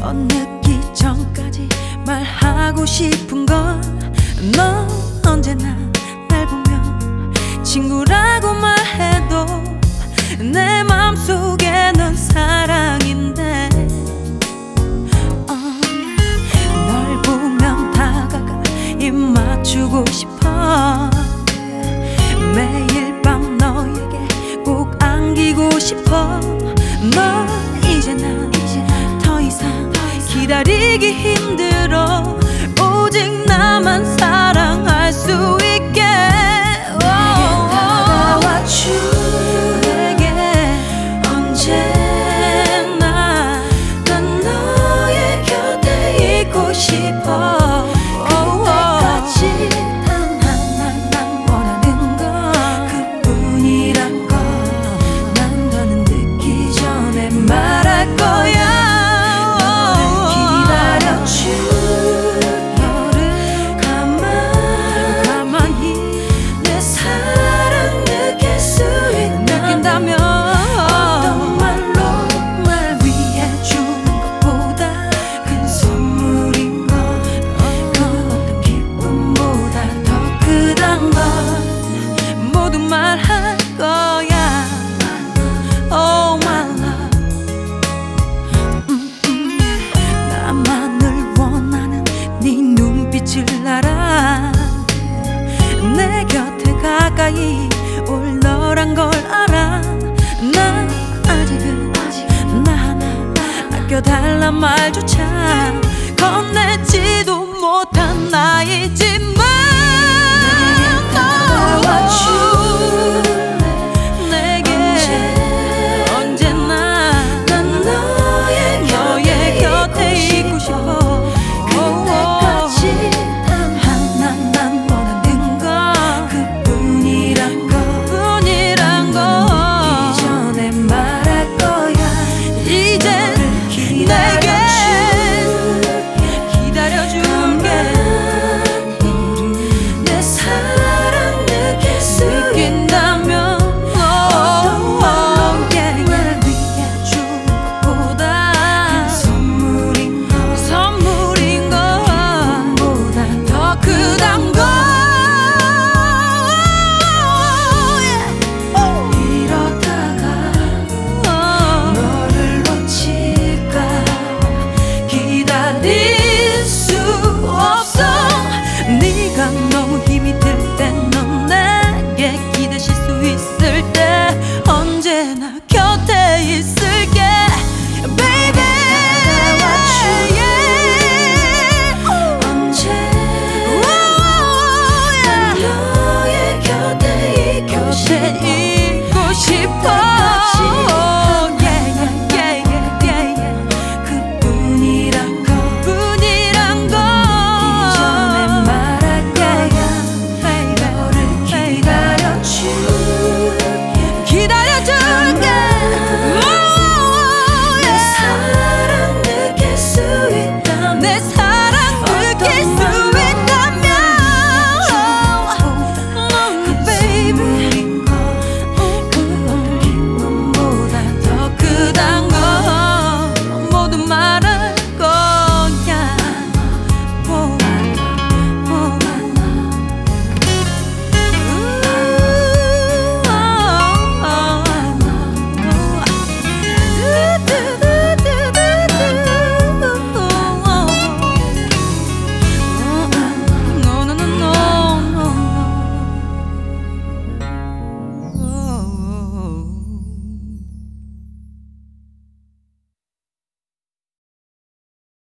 건너기 전까지 말하고 싶은 건 너 언제나 날 보면 친구라고 말해도 내 맘속에 넌 사랑인데 널 보면 다가가 입 맞추고 싶어 매일 밤 너에게 꼭 안기고 싶어 너 이제 난 더 이상 기다리기 힘들어 오직 나만 사랑할 수 있게 내게 다가와 주 내게 언제나 난 너의 곁에 있고 싶어 그때까지 단 하나만 원하는 건 그뿐이란 걸 난 더는 듣기 전에 말할 거야 말할 거야 Oh my love 나만을 원하는 네 눈빛을 알아 내 곁에 가까이 올 너란 걸 알아 난 아직은 나 하나 아껴달란 말조차 건네지도 못한 나이지만 내게 다가와 주